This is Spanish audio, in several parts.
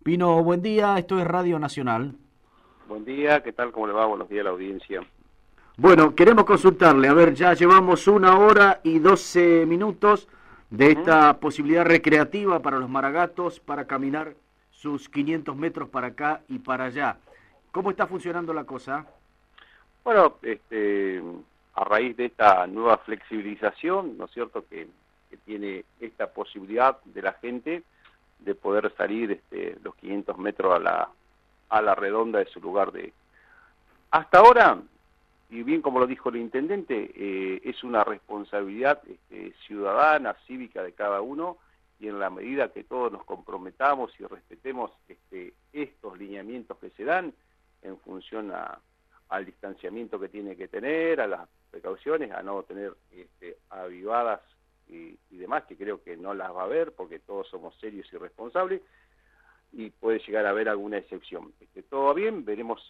Pino, buen día, esto es Radio Nacional. Buen día, ¿qué tal? ¿Cómo le va? Buenos días a la audiencia. Bueno, queremos consultarle, a ver, ya llevamos 1 hora y 12 minutos de esta posibilidad recreativa para los maragatos para caminar sus 500 metros para acá y para allá. ¿Cómo está funcionando la cosa? Bueno, a raíz de esta nueva flexibilización, ¿no es cierto?, que tiene esta posibilidad de la gente de poder salir los 500 metros a la redonda de su lugar de... Hasta ahora, y bien como lo dijo el intendente, es una responsabilidad ciudadana, cívica de cada uno, y en la medida que todos nos comprometamos y respetemos estos lineamientos que se dan en función al distanciamiento que tiene que tener, a las precauciones, a no tener avivadas y demás, que creo que no las va a haber porque todos somos serios y responsables, y puede llegar a haber alguna excepción. Todo va bien, veremos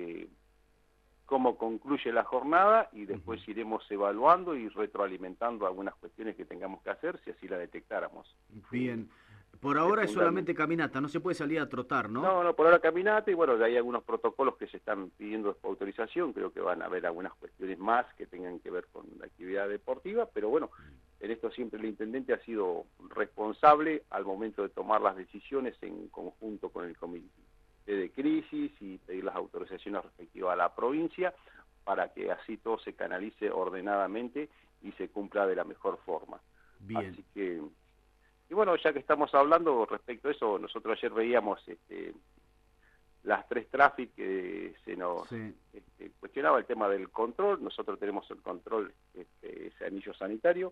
cómo concluye la jornada y después iremos evaluando y retroalimentando algunas cuestiones que tengamos que hacer si así la detectáramos. Bien. Por ahora es solamente caminata, no se puede salir a trotar, ¿no? No, por ahora caminata y bueno, hay algunos protocolos que se están pidiendo autorización, creo que van a haber algunas cuestiones más que tengan que ver con la actividad deportiva, pero bueno, en esto siempre el intendente ha sido responsable al momento de tomar las decisiones en conjunto con el comité de crisis y pedir las autorizaciones respectivas a la provincia para que así todo se canalice ordenadamente y se cumpla de la mejor forma. Bien. Así que, y bueno, ya que estamos hablando respecto a eso, nosotros ayer veíamos las tres tráficas que se nos cuestionaba el tema del control. Nosotros tenemos el control, ese anillo sanitario,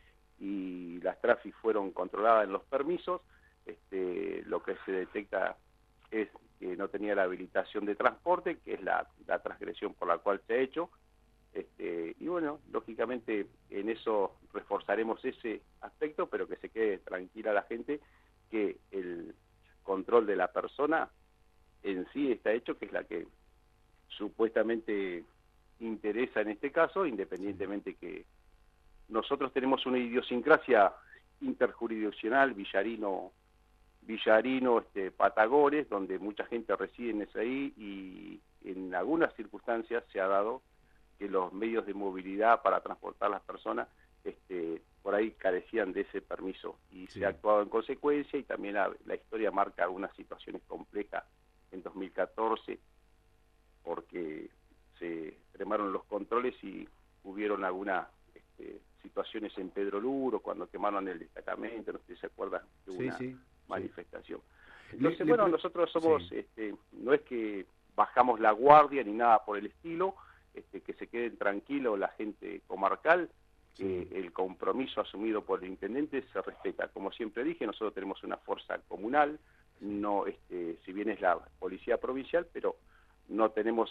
y las tráficas fueron controladas en los permisos. Lo que se detecta es que no tenía la habilitación de transporte, que es la transgresión por la cual se ha hecho. Y bueno, lógicamente en eso reforzaremos ese aspecto, pero que se quede tranquila la gente que el control de la persona en sí está hecho, que es la que supuestamente interesa en este caso, independientemente que nosotros tenemos una idiosincrasia interjurisdiccional, Villarino, Patagones, donde mucha gente reside ahí, y en algunas circunstancias se ha dado que los medios de movilidad para transportar a las personas por ahí carecían de ese permiso y se ha actuado en consecuencia, y también la historia marca algunas situaciones complejas en 2014 porque se extremaron los controles y hubieron algunas situaciones en Pedro Luro cuando quemaron el destacamento, no sé si se acuerdan de una manifestación. Entonces, bueno, nosotros somos, no es que bajamos la guardia ni nada por el estilo, que se queden tranquilos la gente comarcal, que el compromiso asumido por el intendente se respeta. Como siempre dije, nosotros tenemos una fuerza comunal, no, si bien es la policía provincial, pero no tenemos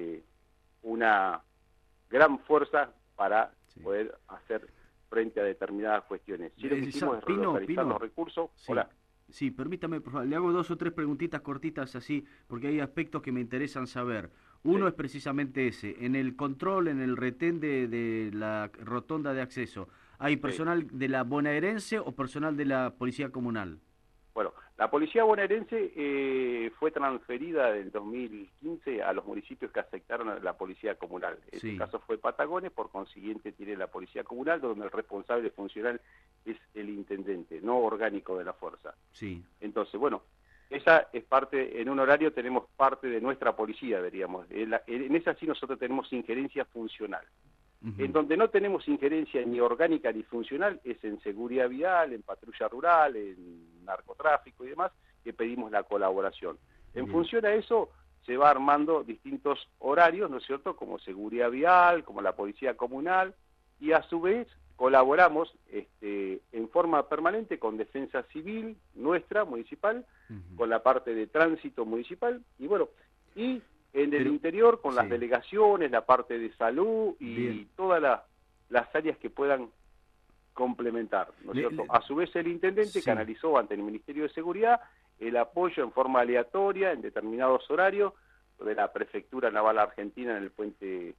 una gran fuerza para poder hacer frente a determinadas cuestiones. Si lo que hicimos es relocalizar los recursos. Hola. Sí, permítame, por favor, le hago 2 o 3 preguntitas cortitas así, porque hay aspectos que me interesan saber. Uno es precisamente ese, en el control, en el retén de la rotonda de acceso, ¿hay personal de la bonaerense o personal de la policía comunal? Bueno, la policía bonaerense fue transferida en 2015 a los municipios que aceptaron a la policía comunal. En este caso fue Patagones, por consiguiente tiene la policía comunal, donde el responsable funcional es el intendente, no orgánico de la fuerza. Entonces, bueno, esa es parte, en un horario tenemos parte de nuestra policía, diríamos. En esa sí nosotros tenemos injerencia funcional. En donde no tenemos injerencia ni orgánica ni funcional es en seguridad vial, en patrulla rural, en narcotráfico y demás, que pedimos la colaboración. En función a eso se va armando distintos horarios, ¿no es cierto?, como seguridad vial, como la policía comunal, y a su vez colaboramos en forma permanente con defensa civil nuestra, municipal, con la parte de tránsito municipal, y bueno, y en el interior con las delegaciones, la parte de salud y todas las áreas que puedan complementar, ¿no es cierto? A su vez el intendente canalizó ante el Ministerio de Seguridad el apoyo en forma aleatoria en determinados horarios de la Prefectura Naval Argentina en el puente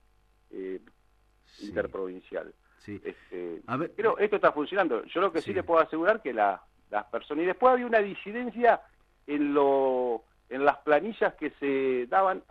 interprovincial. Pero esto está funcionando. Yo lo que sí le puedo asegurar que las personas, y después había una disidencia en lo en las planillas que se daban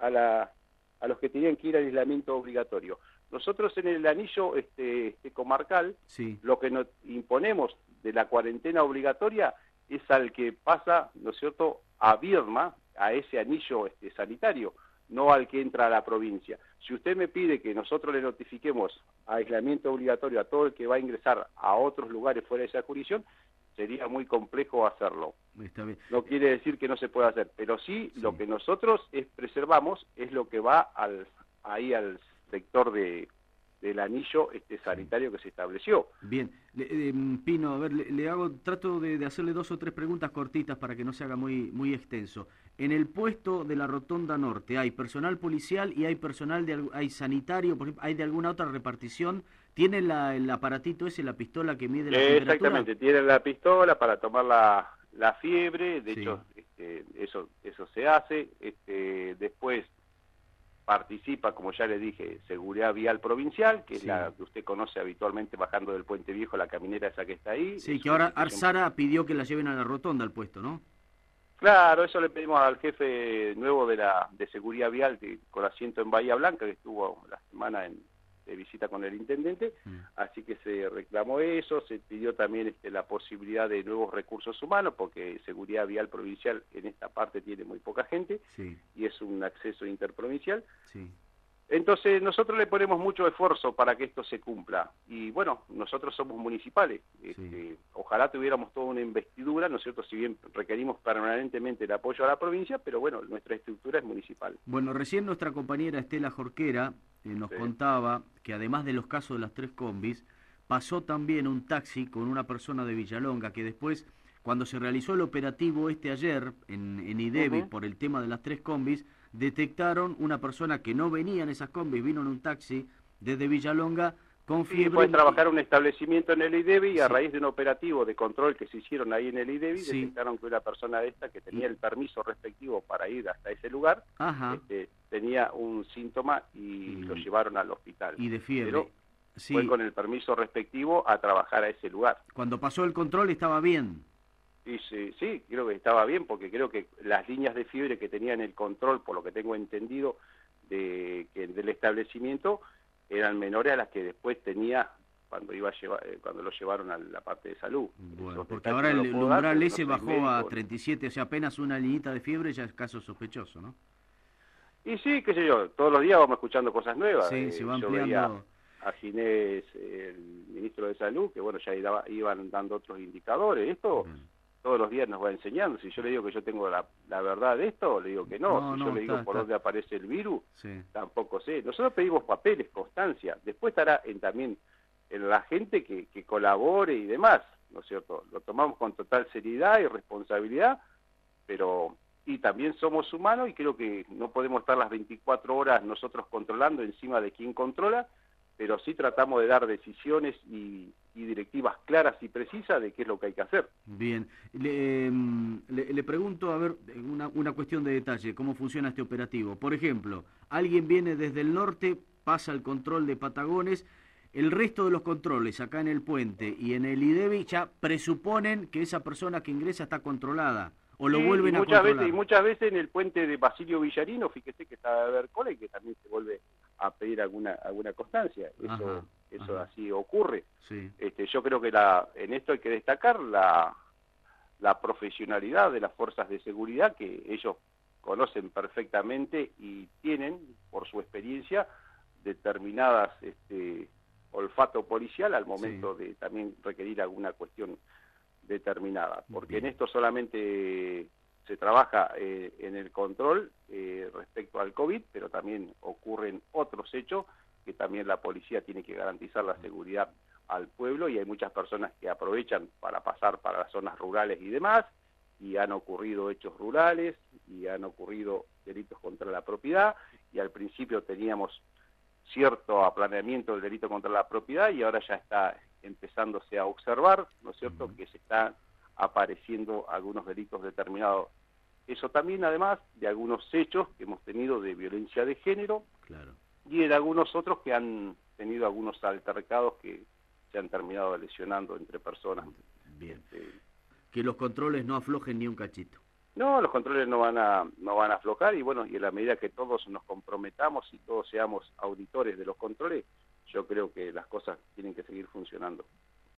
a los que tenían que ir al aislamiento obligatorio. Nosotros en el anillo comarcal, sí, lo que nos imponemos de la cuarentena obligatoria es al que pasa, ¿no es cierto?, a Viedma, a ese anillo sanitario, no al que entra a la provincia. Si usted me pide que nosotros le notifiquemos aislamiento obligatorio a todo el que va a ingresar a otros lugares fuera de esa jurisdicción, sería muy complejo hacerlo. Está bien. No quiere decir que no se pueda hacer, pero sí, lo que nosotros preservamos es lo que va ahí al sector del anillo sanitario que se estableció. Bien, Pino, a ver, trato de hacerle 2 o 3 preguntas cortitas para que no se haga muy extenso. En el puesto de la Rotonda Norte hay personal policial y hay personal hay sanitario, por ejemplo, ¿hay de alguna otra repartición? ¿Tienen el aparatito ese, la pistola que mide la temperatura? Exactamente, tienen la pistola para tomar la fiebre, de hecho eso se hace, después participa, como ya le dije, Seguridad Vial Provincial, que es la que usted conoce habitualmente bajando del Puente Viejo, la caminera esa que está ahí. Sí, que ahora Arsara pidió que la lleven a la rotonda al puesto, ¿no? Claro, eso le pedimos al jefe nuevo de Seguridad Vial, con asiento en Bahía Blanca, que estuvo la semana de visita con el intendente, así que se reclamó eso, se pidió también la posibilidad de nuevos recursos humanos, porque Seguridad Vial Provincial en esta parte tiene muy poca gente, y es un acceso interprovincial. Entonces nosotros le ponemos mucho esfuerzo para que esto se cumpla, y bueno, nosotros somos municipales, ojalá tuviéramos toda una investidura, ¿no es cierto?, si bien requerimos permanentemente el apoyo a la provincia, pero bueno, nuestra estructura es municipal. Bueno, recién nuestra compañera Estela Jorquera nos contaba que además de los casos de las 3 combis, pasó también un taxi con una persona de Villalonga, que después, cuando se realizó el operativo ayer en IDEBI por el tema de las 3 combis, detectaron una persona que no venía en esas combis, vino en un taxi desde Villalonga con fiebre. Fue a trabajar un establecimiento en el IDEBI y a raíz de un operativo de control que se hicieron ahí en el IDEBI, detectaron que una persona que tenía el permiso respectivo para ir hasta ese lugar, tenía un síntoma y lo llevaron al hospital. Y de fiebre. Pero fue con el permiso respectivo a trabajar a ese lugar. Cuando pasó el control estaba bien. Sí, creo que estaba bien, porque creo que las líneas de fiebre que tenía en el control, por lo que tengo entendido, del establecimiento, eran menores a las que después tenía cuando cuando lo llevaron a la parte de salud. Bueno, porque ahora el umbral ese bajó a 37, o sea, apenas una liñita de fiebre ya es caso sospechoso, ¿no? Y sí, qué sé yo, todos los días vamos escuchando cosas nuevas. Sí, se va ampliando. Yo veía a Ginés, el ministro de Salud, que bueno, ya iban dando otros indicadores. Esto todos los días nos va enseñando. Si yo le digo que yo tengo la verdad de esto, le digo que no. Si yo le digo por dónde aparece el virus, tampoco sé. Nosotros pedimos papeles, constancia. Después estará también en la gente que colabore y demás, ¿no es cierto? Lo tomamos con total seriedad y responsabilidad, pero y también somos humanos y creo que no podemos estar las 24 horas nosotros controlando encima de quien controla, pero sí tratamos de dar decisiones y directivas claras y precisas de qué es lo que hay que hacer. Bien. Le pregunto, a ver, una cuestión de detalle, ¿cómo funciona este operativo? Por ejemplo, alguien viene desde el norte, pasa el control de Patagones, el resto de los controles acá en el puente y en el IDEBI ya presuponen que esa persona que ingresa está controlada, o lo vuelven a controlar. Y muchas veces en el puente de Basilio Villarino, fíjese que está de ver cola y que también se vuelve a pedir alguna constancia. Eso así ocurre. Yo creo que en esto hay que destacar la profesionalidad de las fuerzas de seguridad, que ellos conocen perfectamente y tienen, por su experiencia, determinadas olfato policial al momento de también requerir alguna cuestión determinada, porque en esto solamente se trabaja en el control respecto al COVID, pero también ocurren otros hechos que también la policía tiene que garantizar la seguridad al pueblo, y hay muchas personas que aprovechan para pasar para las zonas rurales y demás, y han ocurrido hechos rurales, y han ocurrido delitos contra la propiedad, y al principio teníamos cierto aplaneamiento del delito contra la propiedad, y ahora ya está empezándose a observar, ¿no es cierto?, que se están apareciendo algunos delitos determinados. Eso también, además de algunos hechos que hemos tenido de violencia de género, y en algunos otros que han tenido algunos altercados que se han terminado lesionando entre personas. Bien. Que los controles no aflojen ni un cachito. No, los controles no van a aflojar y bueno, y en la medida que todos nos comprometamos y todos seamos auditores de los controles, yo creo que las cosas tienen que seguir funcionando.